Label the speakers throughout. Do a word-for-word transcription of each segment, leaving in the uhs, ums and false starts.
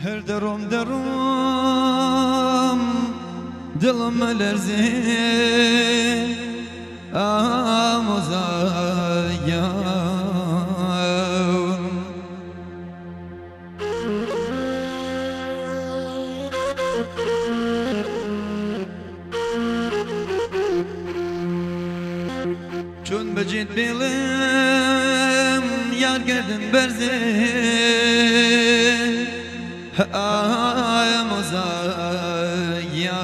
Speaker 1: هر درم درم دلم لرزه آموزایا چون بجید بیلم یار گردن برزه آموزایا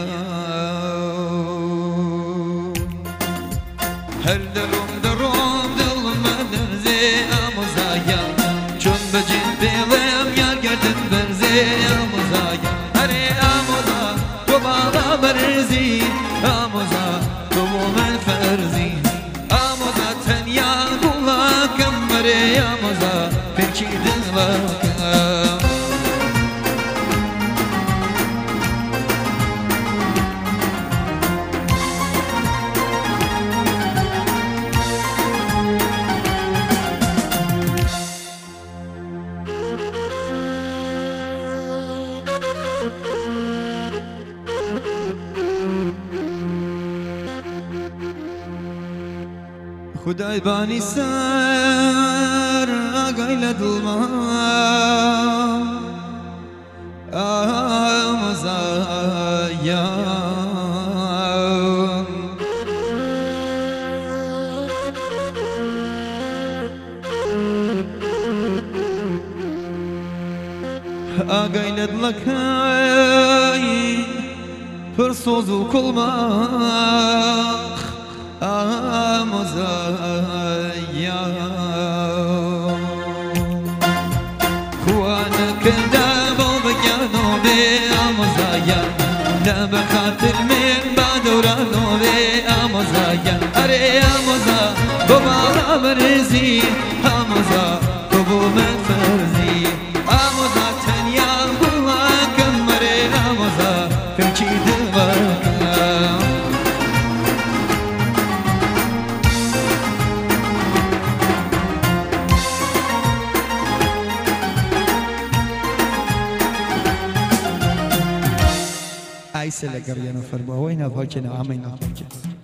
Speaker 1: هر درم درم دلم لرزه آموزایا چون بجید بیلم یار گردن برزه آموزایا هره آموزا تو بالا برزی آموزا تو من فرزی آموزا تنیا بولاکم مره آموزا پرچی دلاکم خدای بانی سر آگایل دلما آموزایا آگایل دلکای پر سوزو کلما آموزایا خوانا کردم بگیانو به آموزایا نم خاطر من بادورانو به آموزایا اره آموزا تو بالا برزی آموزا تو بو من فرزی آموزا تنیا بولا کمره آموزا کمچی دلوکم عیسی لگریانو فرما و اینا واکن آمین آمین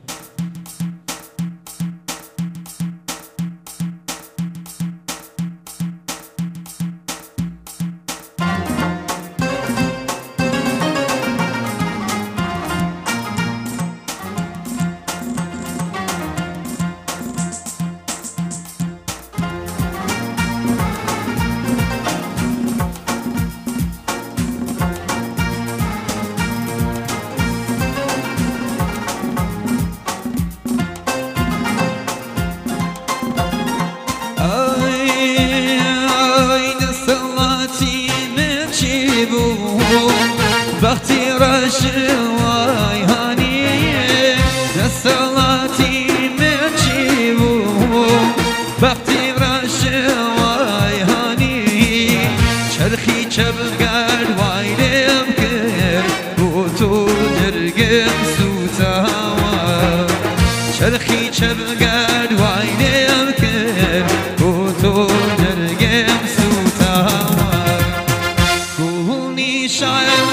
Speaker 1: وقتی رشوای هانیه دستالاتی من چی بود وقتی رشوای هانی چرخی چبگرد وایلم کرد بو تو درگم سوتاوا چرخی چبگرد وایلم کرد بو تو درگم سوتاوا گونی شاید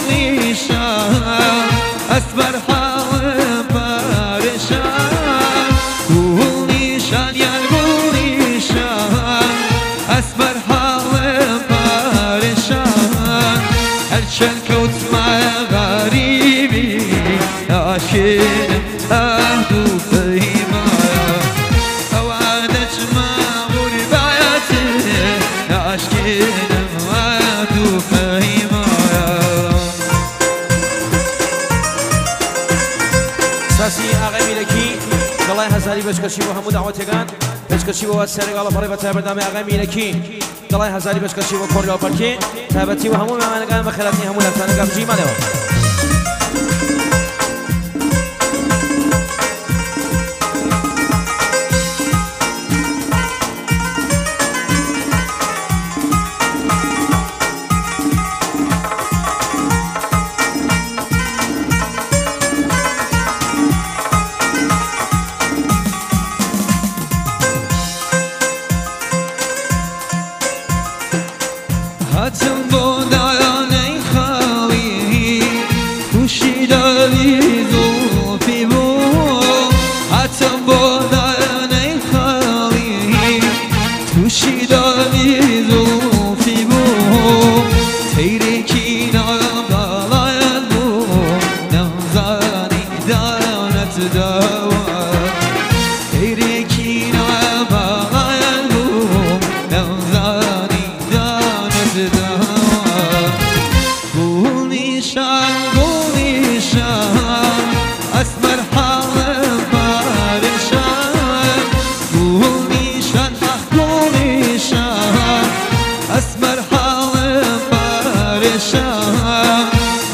Speaker 1: اسبر حالم پرشان گونی شان یار گونی شان اسبر حالم پرشان هرچند کوت ما غریبی عاشقم اهدو فهیمایا اوادش ما غربایتی عاشقم اهدو فهیمایا ساسی آقای میلکی دلای هزاری بشکشی و همو دعوتگان بشکشی و سرگال پاره و تبردام آقای میلکی دلای هزاری بشکشی و کوریا پرکی تبتی و همو مهمانگان بخیراتی همو لطفانگان جیما لیو Hatım bu dayan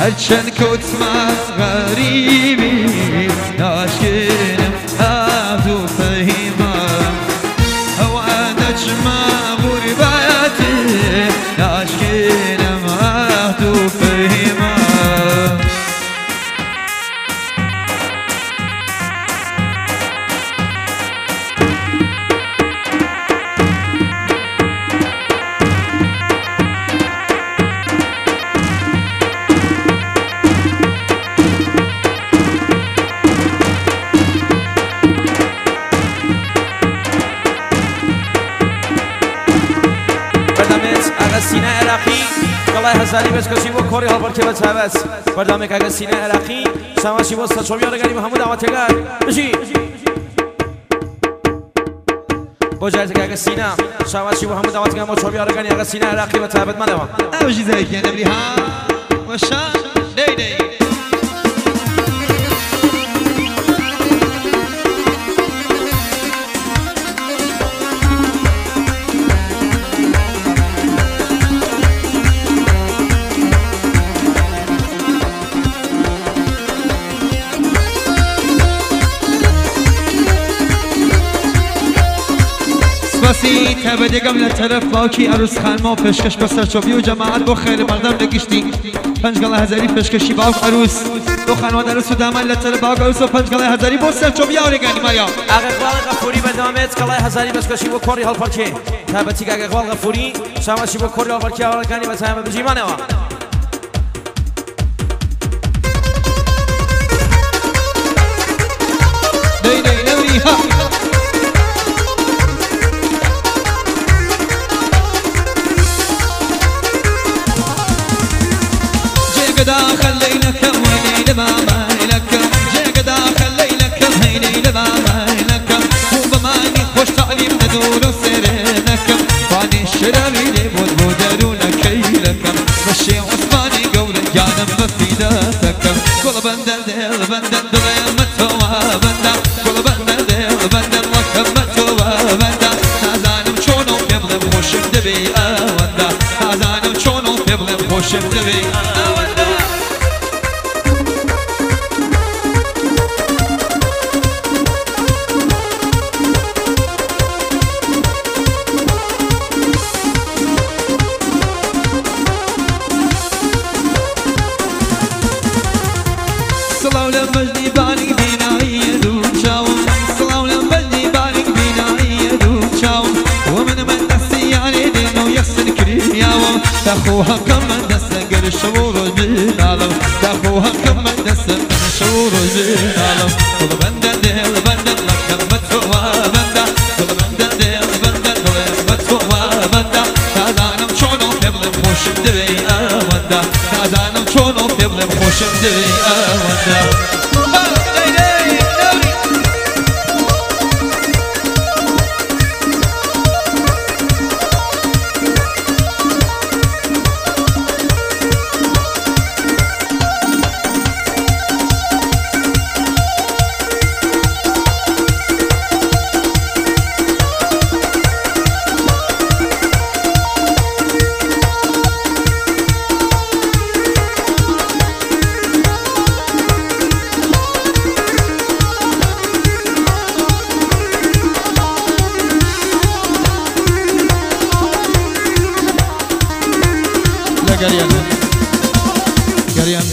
Speaker 2: هرچند کتمت غریبی ناشکنم عبدو فهیمم هوا نجمع غربتی ناشکنم عبدو فهیمم
Speaker 1: سینه عراقی کلای هزاری بسکشی و کوری ها برکه بس هوس بردامه که سینه عراقی شماشی و سچوبی آرگانی محمود آواتگر بشی بجایز که سینه شماشی و محمود آواتگر مچوبی آرگانی اگر سینه عراقی و ثابت منه و
Speaker 2: اوجی زایکی نبری ها وشان دی دی بسی تبدی قبل طرف باکی عروس خانما پشکش بسر چوبی و جماعت با خیر مقدم نگشتی پنج گله هزاری پشکشی باک عروس دو خانواده عروس و دامن لطر باک عروس و پنج گله هزاری با سر چوبی آرگانی مایا
Speaker 1: اقبال غفوری به دامت کلای هزاری بسکشی و کوری حال پرچه تبتی که اقبال غفوری شماشی و کوری حال پرچه آرگانی و تمام بجیمانه و
Speaker 2: دی دی نوری ها داخل ليلك ويني لما لك جاك داخل ليلك ويني لما لك وبماني خوش تعليم ندور سرنك فاني الشرابي لي بود بودرونك لك مشي عثماني قولك جانم بفيدتك كل بندر دل بندر دل متوا بندر كل بندر دل بندر لك متوا بندر هزانم شونو بيبغم خوشم دبي اوندا هزانم شونو بيبغم خوشم دبي اوندا تخوها كم دست قر شعور جنالم تخوها كم دست قر شعور جنالم كل بندر دل بندر لك متوا بندر كل بندر دل بندر لك متوا بندر تازانم شونو ببلم خوشم دوي اوندا تازانم شونو ببلم خوشم دوي اوندا Garian, Garian.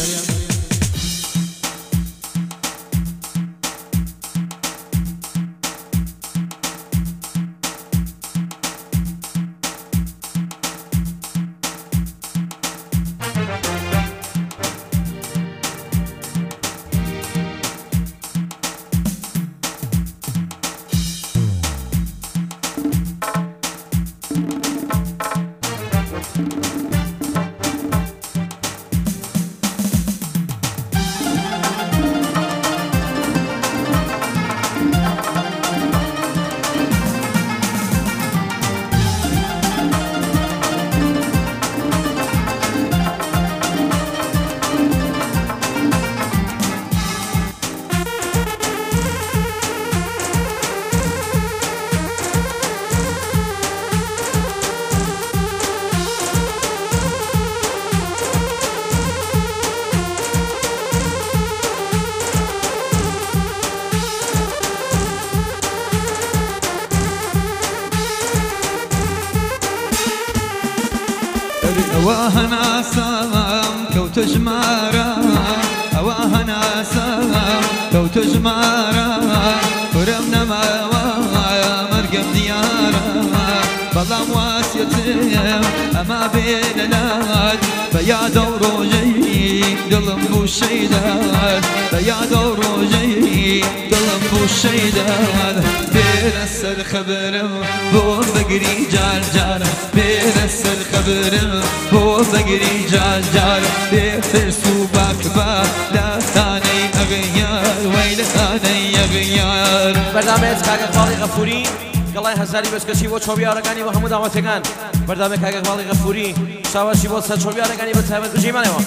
Speaker 2: أواها ناسام كوت جمارا أواها ناسام كوت جمارا ورمنا ما مرقم ديارا بلام واسيتم أما بينات بيا دور جي دلم بو الشيدات بيا دور جي دلم بو الشيدات بيرس الخبر بو بقري جار جار بيرس الخبر بو بقري جار جار بيفرسو باكبا لا ثاني أغيار ويل ثاني أغيار
Speaker 1: برنامج كاغا قالي غفوري قلای هزاری بسکشی و چوبی آرگانی و همون دعوتگان برنامه کاغا قالي غفوري شواشی و سه چوبی آرگانی به تهمت بجیمانه و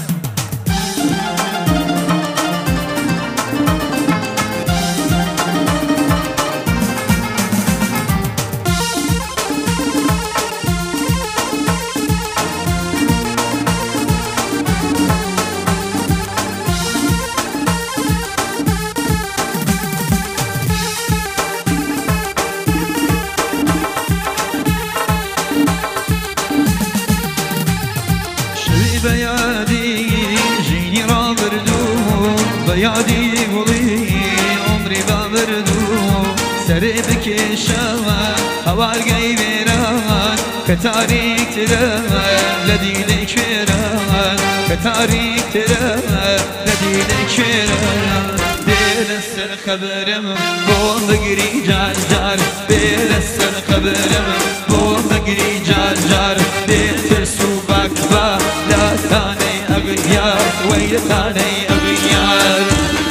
Speaker 2: بيادي جيني رابردو بيادي قولي عمري بابردو سري بكشاوة هوا القيبيران كتاريك تران لدينك فيران كتاريك تران لدينك فيران بيرس الخبرم بو بقري جار جار بيرس الخبرم بو بقري جار جار بيترسو باكبا لا ثاني أغيار ويل ثاني أغيار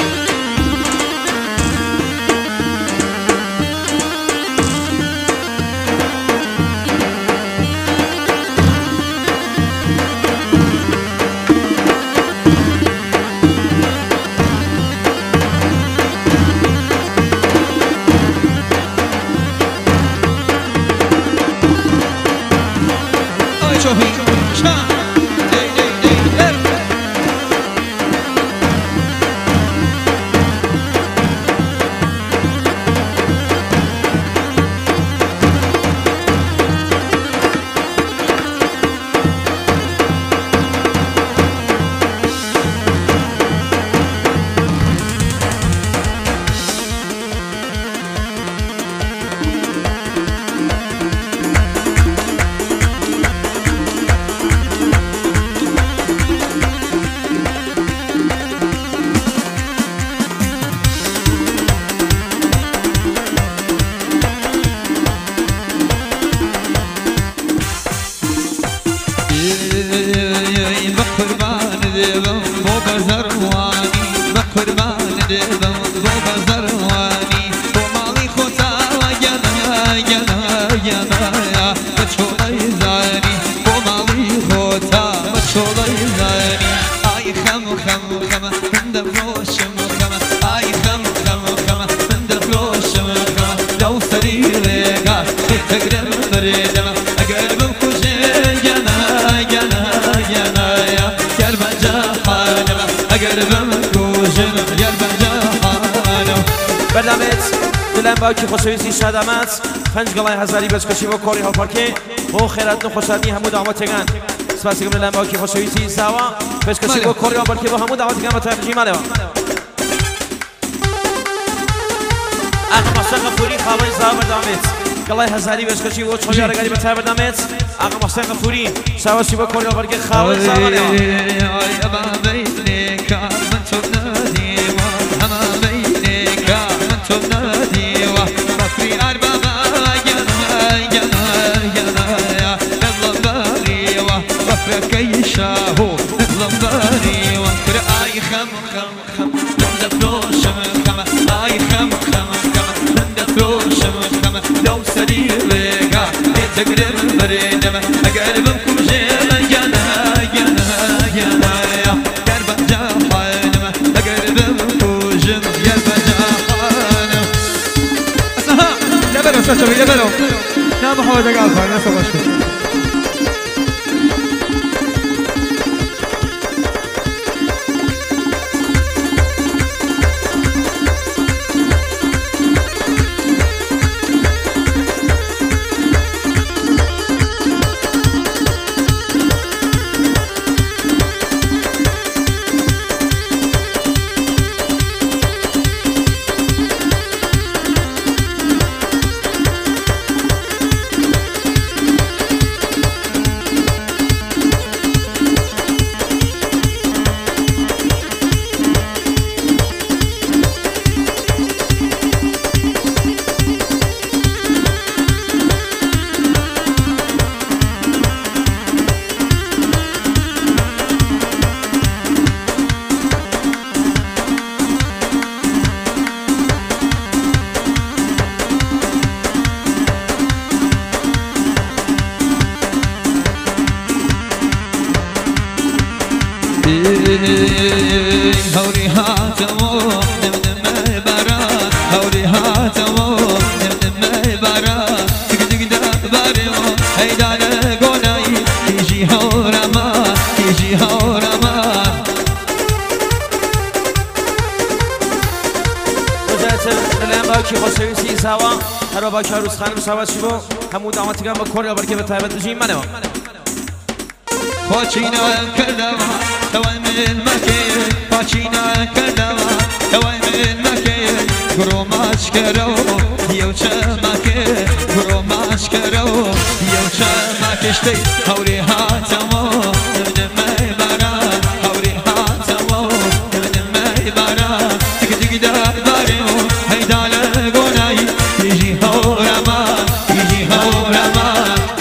Speaker 1: برنامج دلم باوکی خوشویستی شادامت پنج گلای هزاری بچکشی و کوری هالپارکی و خیرات و خوشحالی همو دعوتگان سپاسی گم دلم باوکی خوشویستی ساوا بچکشی و کوری هالپارکی و همو دعوتگان و تبریجی ماله آقا محسن غفوری خوابای زاوا برنامج گلای هزاری بچکشی و چوبی آرگانی به تبریج برنامج آقا محسن غفوری سواشی و کوری هالپارکی خوابای زاوا
Speaker 2: كي شاهو نظلم باري وانكر اي خم خم خم ندفلو شم خم اي خم خم خم ندفلو شم خم لو سرير لقا يتقرب بريدم اقربكم جيما جانا جانا جانا يا قرب جاحانم اقربكم جم يرب جاحانم اسها لبلو سشبي لبلو نام حوالي قالفا ناسا باشكو هوري هاتمو نم نم برا هوري هاتمو نم نم برا تك تك دا برمو هيدان قناي تيجي هورما تيجي هورما
Speaker 1: الان باکی خسروی سی سوا هر باکی روز خانم سوا شیبو همون داماتی کم با کوریا برکه به تایبت بجیم منه با
Speaker 2: پاچینا کردم توی من مکی پاچینا کردم توی من مکی گرو ماچ کرو دیو چمکی گرو ماچ کرو دیو چمکشتی هوری هاتمو نم برا هوری هاتمو نم برا تک تک دا برمو هیدال گونای تیجی هورما تیجی هورما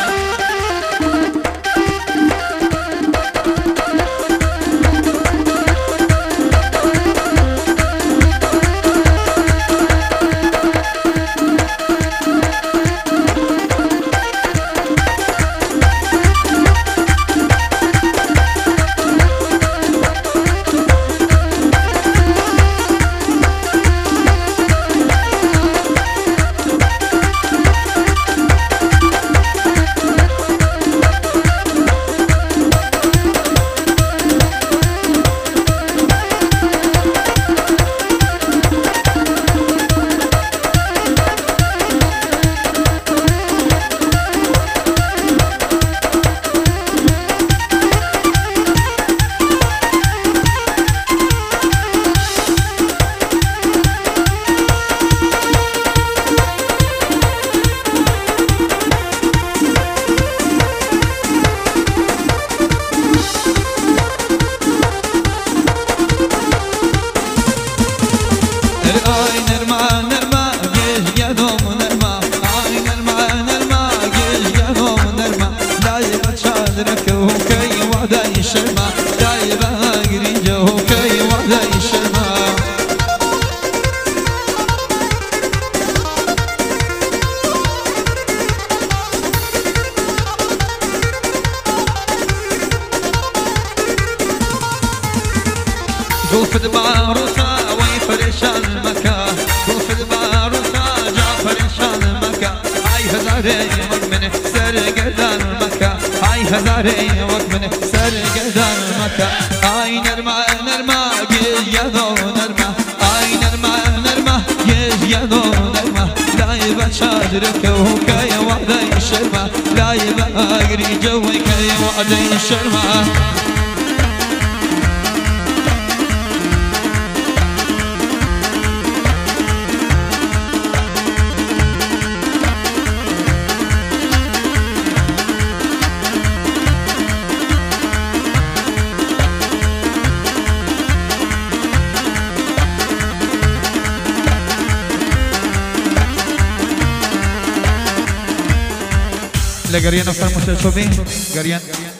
Speaker 2: زوف الباروسا ويفرشان المكا زوف الباروسا جا فرشان المكا هاي هزاري وقمن سرقدان المكا هاي هزاري وقمن سرقدان المكا هاي نرمى نرمى جيج يدو نرمى هاي نرمى نرمى جيج يدو نرمى لا يبقى شادرك وكاي وعدي الشرمى لا يبقى اقري جوي كاي وعدي الشرمى Le Garian فرموش شوفين Garian